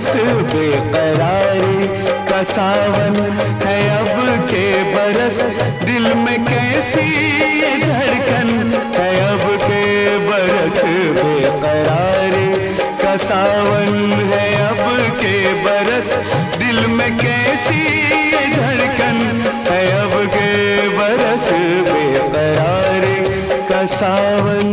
बरस बेकरारी का सावन है अब के बरस, दिल में कैसी ये धड़कन है अब के बरस बेकरारी का सावन है अब के बरस, दिल में कैसी ये धड़कन है अब के बरस बेकरारी का सावन।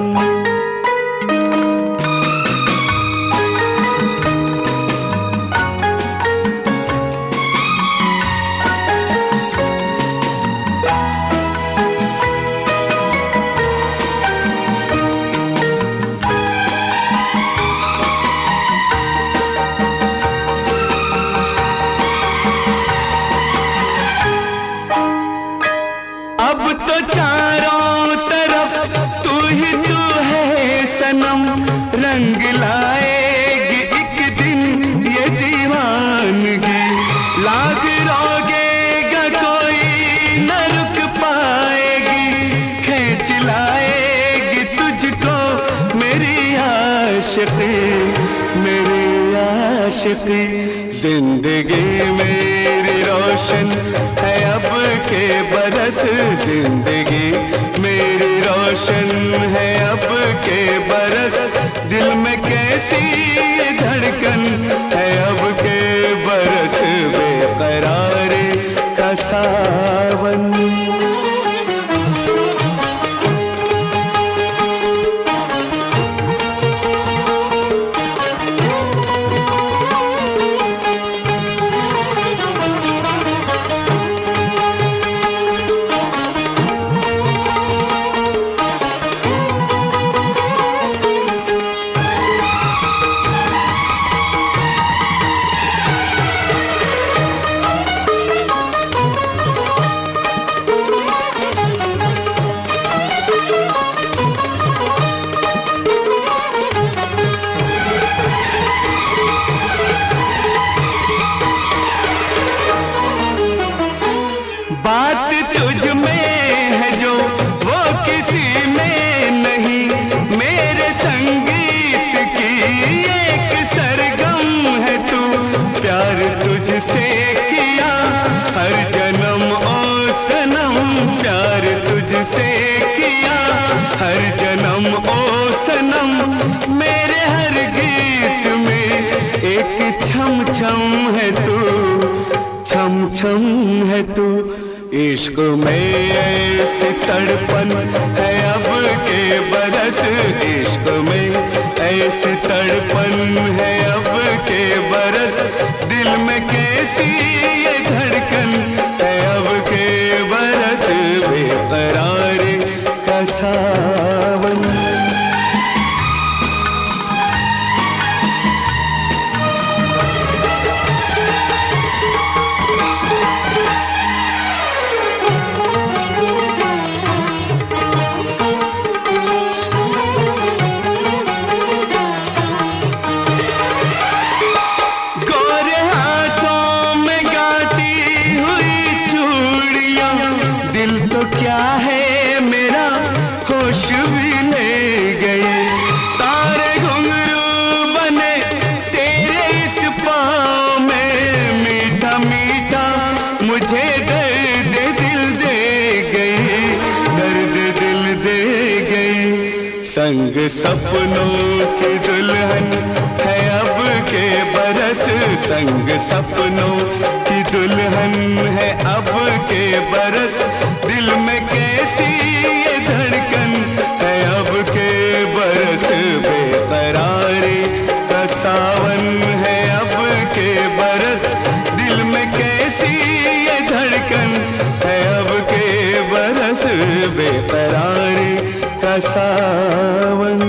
अब तो चारों तरफ तू ही तू है सनम, रंग लाएगी एक दिन ये दीवानगी, लाग रोगेगा कोई न रुक पाएगी, खींच लाएगी तुझको मेरी आशिकी, मेरी आशिकी। जिंदगी मेरी रोशन है अब के बरस, जिंदगी मेरी रोशन है अब के बरस, दिल में कैसी ये धड़कन है अब के बरस बेकरारी का सावन। बात तुझ में है जो वो किसी में नहीं, मेरे संगीत की एक सरगम है तू, प्यार तुझसे किया हर जन्म ओ सनम, प्यार तुझसे किया हर जन्म ओ सनम, मेरे हर गीत में एक छम छम है तू, छम छम है तू। इश्क में ऐसी तड़पन है अब के बरस, इश्क में ऐसी तड़पन है अब के बरस, दिल में कैसी ये धड़कन है अब के बरस बेकरारी का सावन। क्या है मेरा होश भी ले गए, तारे घुंघरू बने तेरे इस पाँव में, मीठा मीठा मुझे दर्द दिल दे गई, दर्द दिल दे गई। संग सपनों की दुल्हन है अब के बरस, संग सपनों की दुल्हन है अब के बरस, दिल में कैसी ये धड़कन है अब के बरस बेकरारी का सावन है अब के बरस, दिल में कैसी ये धड़कन है अब के बरस बेकरारी का सावन।